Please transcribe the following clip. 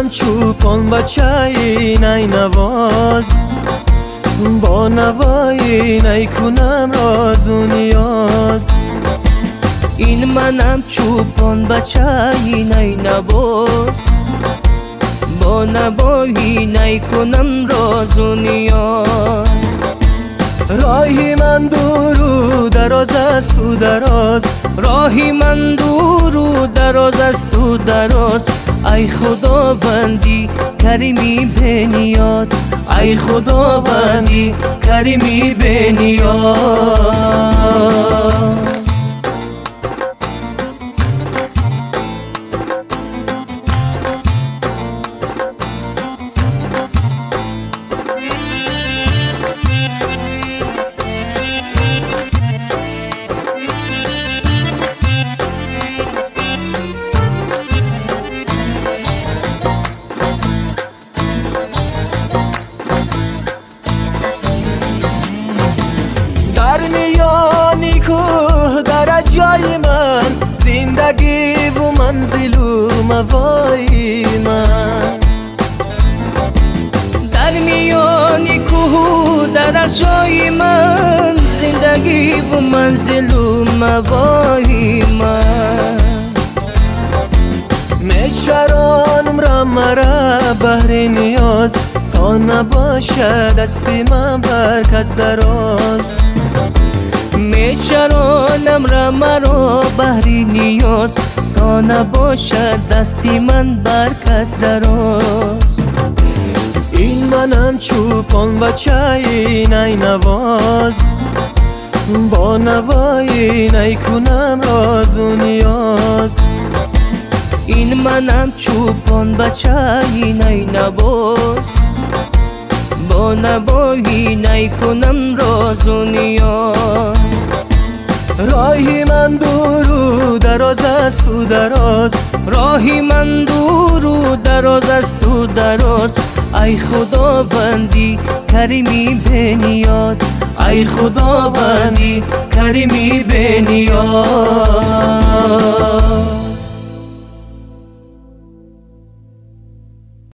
منم چوپان بچه نی نواز، با نوایی نی کنم راز و نیاز. این منم چوپان بچه نی نواز، با نوایی نی کنم راز و نیاز. راهی من دور و دراز است و دراز، راهی من دور و دراز است و دراز. ای خداوندی کریمی به نیاز، ای خداوندی کریمی به نیاز. در میانی کوه در جای من، زندگی و منزل و موای من. در میانی کوه در جای من، زندگی و منزل و موای من. میچرانم را مرا بهر نیاز، تا نباشد دستی من بر کس دراز. میچرانم را مرا بهر نیاز، تا نباشد دستی من بر کس دراز. این منم چوپان بچه نی نواز، با نوایی نی کنم راز و نیاز. این منم چوپان بچه نی نواز، با نوایی نی کنم راز و نیاز. راهی من دور و دراز است و دراز، راهی من دور و دراز است و دراز. ای خداوندی کریمی به نیاز، ای خداوندی کریمی به نیاز.